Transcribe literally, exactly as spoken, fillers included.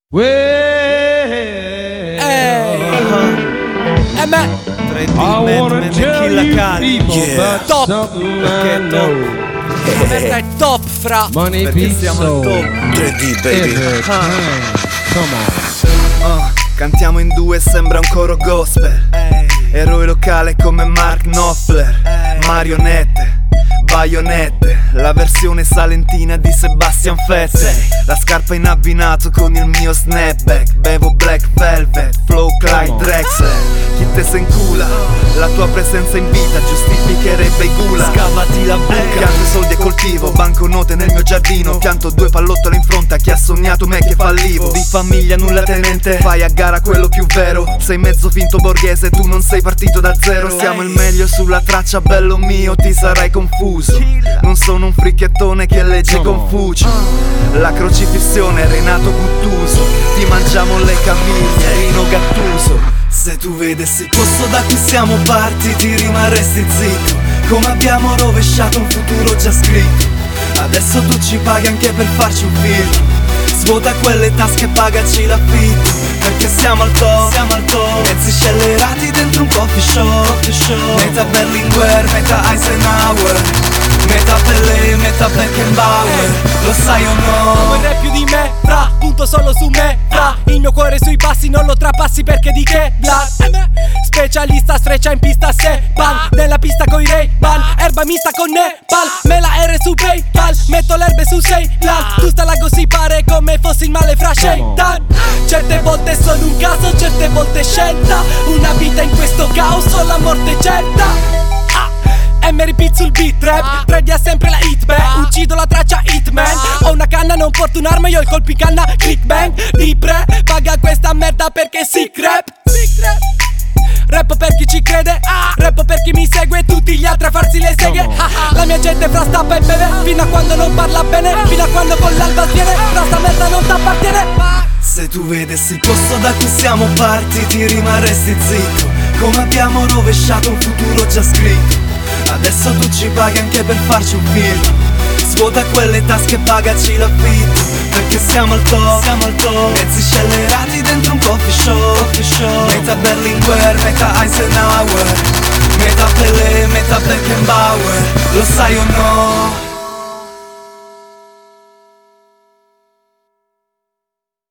Well, uh-huh. E me I wanna tell you people yeah. about Top. something Perché I know. Merda è top, fra. Money Perché beats siamo al soul top. tre D baby. every Ah. time. Come on. Uh, cantiamo in due, sembra un coro gospel. Eroe locale come Mark Knopfler. Marionette, baionette, la versione salentina di Sebastian Vettel. La scarpa in abbinato con il mio snapback. Bevo Black Velvet, flow Clyde Drexler. Chi te se incula, la tua presenza in vita giustificherebbe i gula. Scavati la buca, pianto soldi e coltivo, banconote nel mio giardino. Pianto due pallottole in fronte a chi ha sognato me che fallivo. Di famiglia nulla tenente, fai a gara quello più vero. Sei mezzo finto borghese, tu non sei partito da zero. Siamo il meglio sulla traccia, bello mio, ti sarai confuso. Non sono un fricchettone che legge Confucio. La crocifissione, Renato Guttuso. Ti mangiamo le caviglie, Rino Gattuso. Se tu vedessi il posto da cui siamo partiti rimarresti zitto. Come abbiamo rovesciato un futuro già scritto. Adesso tu ci paghi anche per farci un film. Svuota quelle tasche e pagaci l'affitto. Perché siamo al top, siamo al top. Mezzi scellerati dentro un coffee shop, coffee shop. Metà Berlinguer, metà Eisenhower. Metà Pelle, metà Beckenbauer. Lo sai o no? Non vorrei più di me, fra, punto solo su me, fra. Il mio cuore sui passi non lo trapassi perché di che bla. Specialista streccia in pista se pan. Nella pista coi Ray-Ban, erba mista con Nepal. Me la R su PayPal, metto l'erbe su sei plan. Tu sta la gossipare come fossi il male fra Shaitan. Certe volte sono un caso, certe volte scelta. Una vita in questo caos o la morte certa. M repeat sul beat trap, predia sempre la hit bang. Uccido la traccia hitman. Ho una canna, non porto un'arma, io ho il colpo in canna. Click bang, di pre, paga questa merda perché sick rap. Rap per chi ci crede, rap per chi mi segue, tutti gli altri a farsi le seghe. La mia gente fra stappa e beve, fino a quando non parla bene, fino a quando con l'alba sviene, fra sta merda non t'appartiene. Se tu vedessi il posto da cui siamo partiti rimarresti zitto. Come abbiamo rovesciato un futuro già scritto. Adesso tu ci paghi anche per farci un film. Svuota quelle tasche e pagaci l'affitto. Perché siamo al top, siamo al top. Mezzi scellerati dentro un coffee shop, coffee shop. Metà Berlinguer, metà Eisenhower. Metà Pelle, metà Beckenbauer. Lo sai o no?